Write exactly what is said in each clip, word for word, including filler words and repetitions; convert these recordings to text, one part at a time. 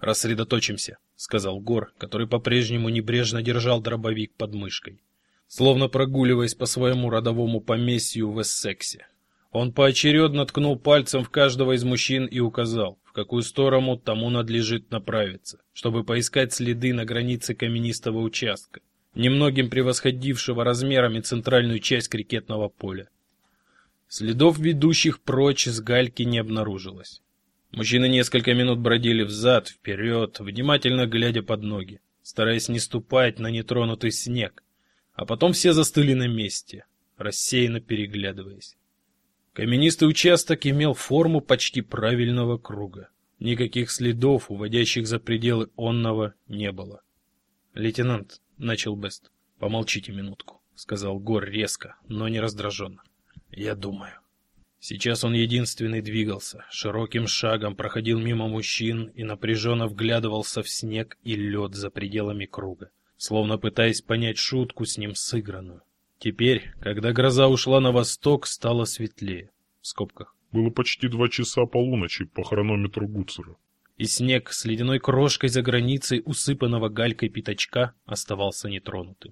«Рассредоточимся», — сказал Гор, который по-прежнему небрежно держал дробовик под мышкой, словно прогуливаясь по своему родовому поместью в Эссексе. Он поочередно ткнул пальцем в каждого из мужчин и указал, в какую сторону тому надлежит направиться, чтобы поискать следы на границе каменистого участка, немногим превосходившего размерами центральную часть крикетного поля. Следов, ведущих прочь с гальки, не обнаружилось. Мужчины несколько минут бродили взад, вперед, внимательно глядя под ноги, стараясь не ступать на нетронутый снег, а потом все застыли на месте, рассеянно переглядываясь. Каменистый участок имел форму почти правильного круга. Никаких следов, уводящих за пределы онного, не было. «Лейтенант», — начал Бест. «Помолчите минутку», — сказал Гор резко, но не раздраженно. «Я думаю». Сейчас он единственный двигался, широким шагом проходил мимо мужчин и напряженно вглядывался в снег и лед за пределами круга, словно пытаясь понять шутку с ним сыгранную. Теперь, когда гроза ушла на восток, стало светлее. В скобках. Было почти два часа полуночи по хронометру Гуцера. И снег с ледяной крошкой за границей усыпанного галькой пятачка оставался нетронутым.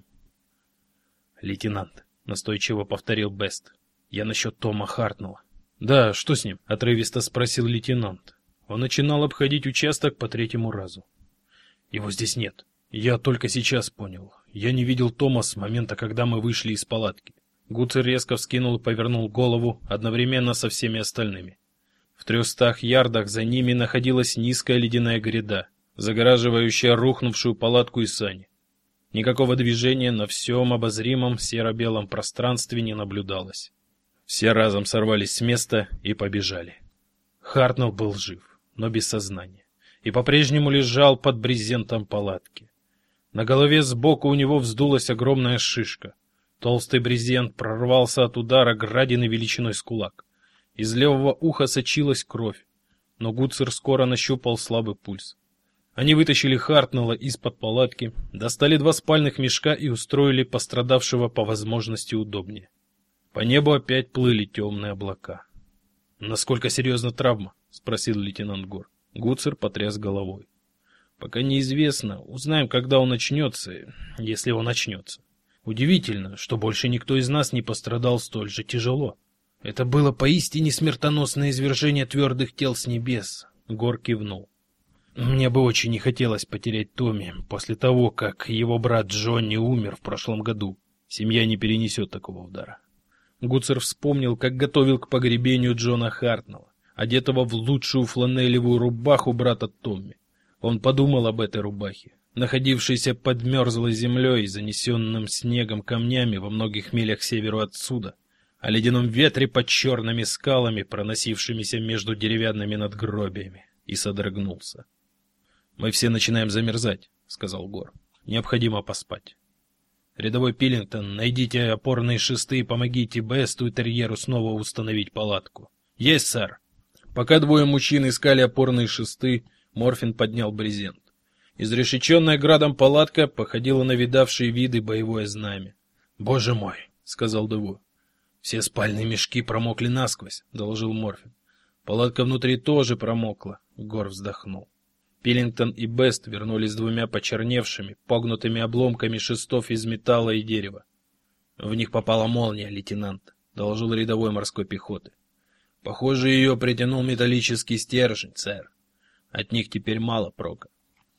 «Лейтенант», — настойчиво повторил Бест, — «я насчет Тома Хартнелла». «Да, что с ним?» — отрывисто спросил лейтенант. Он начинал обходить участок по третьему разу. «Его здесь нет. Я только сейчас понял. Я не видел Тома с момента, когда мы вышли из палатки». Гуцер резко вскинул и повернул голову одновременно со всеми остальными. В трехстах ярдах за ними находилась низкая ледяная гряда, загораживающая рухнувшую палатку и сани. Никакого движения на всем обозримом серо-белом пространстве не наблюдалось. Все разом сорвались с места и побежали. Хартнелл был жив, но без сознания, и по-прежнему лежал под брезентом палатки. На голове сбоку у него вздулась огромная шишка. Толстый брезент прорвался от удара градины величиной с кулак. Из левого уха сочилась кровь, но Гуцер скоро нащупал слабый пульс. Они вытащили Хартнелла из-под палатки, достали два спальных мешка и устроили пострадавшего по возможности удобнее. По небу опять плыли темные облака. «Насколько серьезна травма?» — спросил лейтенант Гор. Гуцер потряс головой. «Пока неизвестно. Узнаем, когда он очнется, если он очнется. Удивительно, что больше никто из нас не пострадал столь же тяжело. Это было поистине смертоносное извержение твердых тел с небес», — Гор кивнул. «Мне бы очень не хотелось потерять Томми после того, как его брат Джонни умер в прошлом году. Семья не перенесет такого удара». Гуцер вспомнил, как готовил к погребению Джона Хартнелла, одетого в лучшую фланелевую рубаху брата Томми. Он подумал об этой рубахе, находившейся под мерзлой землей и занесенным снегом камнями во многих милях северу отсюда, о ледяном ветре под черными скалами, проносившимися между деревянными надгробиями, и содрогнулся. «Мы все начинаем замерзать», — сказал Гор. «Необходимо поспать. Рядовой Пиллингтон, найдите опорные шесты и помогите Бесту и Терьеру снова установить палатку». «Есть, сэр». Пока двое мужчин искали опорные шесты, Морфин поднял брезент. Изрешеченная градом палатка походила на видавшие виды боевое знамя. «Боже мой», — сказал Деву. «Все спальные мешки промокли насквозь», — доложил Морфин. «Палатка внутри тоже промокла», — Гор вздохнул. Пиллингтон и Бест вернулись с двумя почерневшими, погнутыми обломками шестов из металла и дерева. «В них попала молния, лейтенант», — доложил рядовой морской пехоты. «Похоже, ее притянул металлический стержень, сэр. От них теперь мало прока».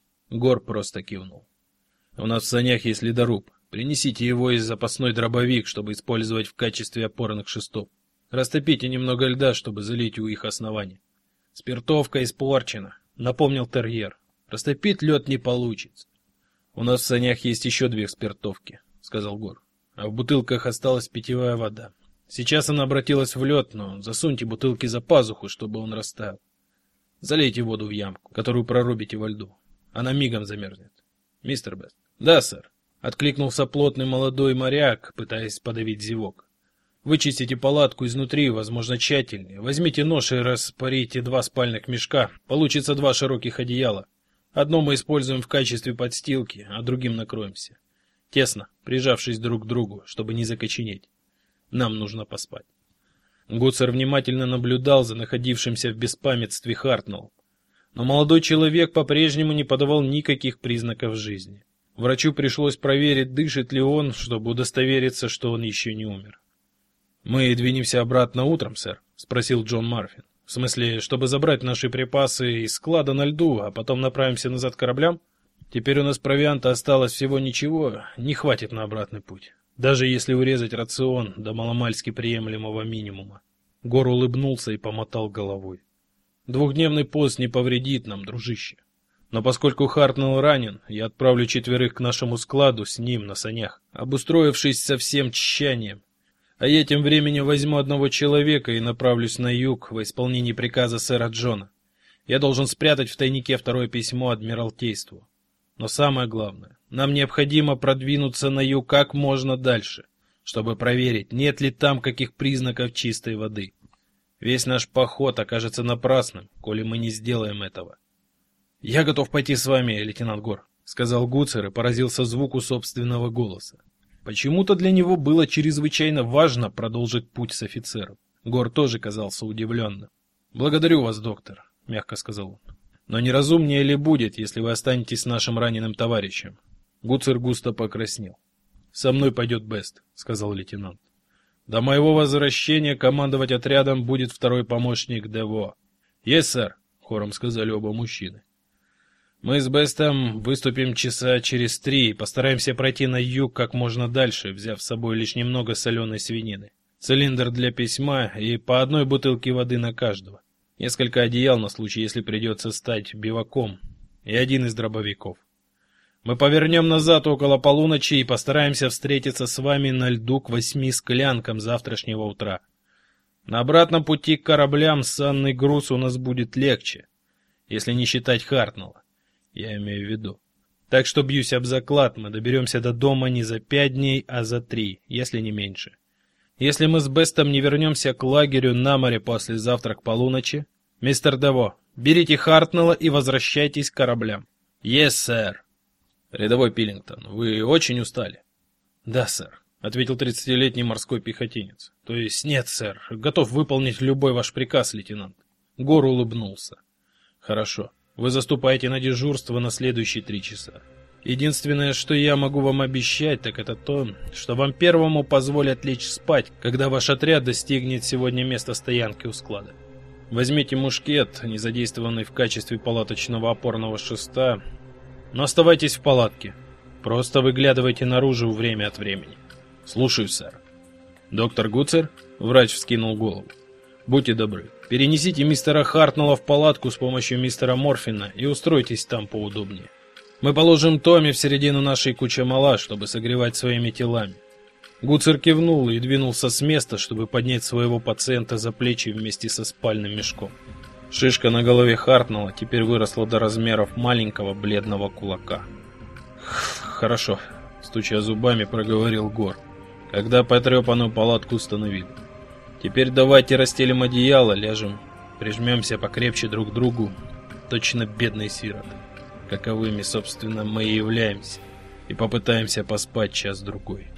Гор просто кивнул. «У нас в санях есть ледоруб. Принесите его и запасной дробовик, чтобы использовать в качестве опорных шестов. Растопите немного льда, чтобы залить у их основания». «Спиртовка испорчена», — напомнил Терьер. «Растопить лед не получится». «У нас в санях есть еще две спиртовки», — сказал Гор. «А в бутылках осталась питьевая вода. Сейчас она обратилась в лед, но засуньте бутылки за пазуху, чтобы он растаял. Залейте воду в ямку, которую прорубите во льду. Она мигом замерзнет. Мистер Бест». «Да, сэр», — откликнулся плотный молодой моряк, пытаясь подавить зевок. «Вычистите палатку изнутри, возможно, тщательнее. Возьмите нож и распорите два спальных мешка. Получится два широких одеяла. Одно мы используем в качестве подстилки, а другим накроемся. Тесно, прижавшись друг к другу, чтобы не закоченеть. Нам нужно поспать». Гуцер внимательно наблюдал за находившимся в беспамятстве Хартнеллом. Но молодой человек по-прежнему не подавал никаких признаков жизни. Врачу пришлось проверить, дышит ли он, чтобы удостовериться, что он еще не умер. «Мы двинемся обратно утром, сэр?» — спросил Джон Марфин. «В смысле, чтобы забрать наши припасы из склада на льду, а потом направимся назад к кораблям? Теперь у нас провианта осталось всего ничего, не хватит на обратный путь. Даже если урезать рацион до маломальски приемлемого минимума». Гор улыбнулся и помотал головой. «Двухдневный пост не повредит нам, дружище. Но поскольку Хартнелл ранен, я отправлю четверых к нашему складу с ним на санях, обустроившись со всем тщанием. А я тем временем возьму одного человека и направлюсь на юг во исполнение приказа сэра Джона. Я должен спрятать в тайнике второе письмо Адмиралтейству. Но самое главное, нам необходимо продвинуться на юг как можно дальше, чтобы проверить, нет ли там каких признаков чистой воды. Весь наш поход окажется напрасным, коли мы не сделаем этого. «Я готов пойти с вами, лейтенант Гор», — сказал Гуцер и поразился звуку собственного голоса. Почему-то для него было чрезвычайно важно продолжить путь с офицером. Гор тоже казался удивленным. «Благодарю вас, доктор», — мягко сказал он. «Но неразумнее ли будет, если вы останетесь с нашим раненым товарищем?» Гуцер густо покраснел. «Со мной пойдет Бест», — сказал лейтенант. «До моего возвращения командовать отрядом будет второй помощник Дево». «Есть, сэр», — хором сказали оба мужчины. «Мы с Бестом выступим часа через три и постараемся пройти на юг как можно дальше, взяв с собой лишь немного соленой свинины, цилиндр для письма и по одной бутылке воды на каждого, несколько одеял на случай, если придется стать биваком, и один из дробовиков. Мы повернем назад около полуночи и постараемся встретиться с вами на льду к восьми склянкам завтрашнего утра. На обратном пути к кораблям санный груз у нас будет легче, если не считать Хартнелла. Я имею в виду. Так что бьюсь об заклад, мы доберемся до дома не за пять дней, а за три, если не меньше. Если мы с Бестом не вернемся к лагерю на море после завтра к полуночи, мистер Дево, берите Хартнелла и возвращайтесь к кораблям. Yes, сэр. Рядовой Пиллингтон, вы очень устали? Да, сэр, ответил тридцатилетний морской пехотинец. То есть нет, сэр, готов выполнить любой ваш приказ, лейтенант. Гор улыбнулся. Хорошо. Вы заступаете на дежурство на следующие три часа. Единственное, что я могу вам обещать, так это то, что вам первому позволят лечь спать, когда ваш отряд достигнет сегодня места стоянки у склада. Возьмите мушкет, не задействованный в качестве палаточного опорного шеста, но оставайтесь в палатке. Просто выглядывайте наружу время от времени. Слушаю, сэр. Доктор Гуцер? Врач вскинул голову. Будьте добры, перенесите мистера Хартнелла в палатку с помощью мистера Морфина и устройтесь там поудобнее. Мы положим Томми в середину нашей куча-мала, чтобы согревать своими телами. Гуцер кивнул и двинулся с места, чтобы поднять своего пациента за плечи вместе со спальным мешком. Шишка на голове Хартнелла теперь выросла до размеров маленького бледного кулака. «Хорошо», — стуча зубами, проговорил Гор, когда потрепанную палатку установили. Теперь давайте расстелим одеяло, ляжем, прижмемся покрепче друг к другу, точно бедные сироты, каковыми, собственно, мы и являемся, и попытаемся поспать час-другой.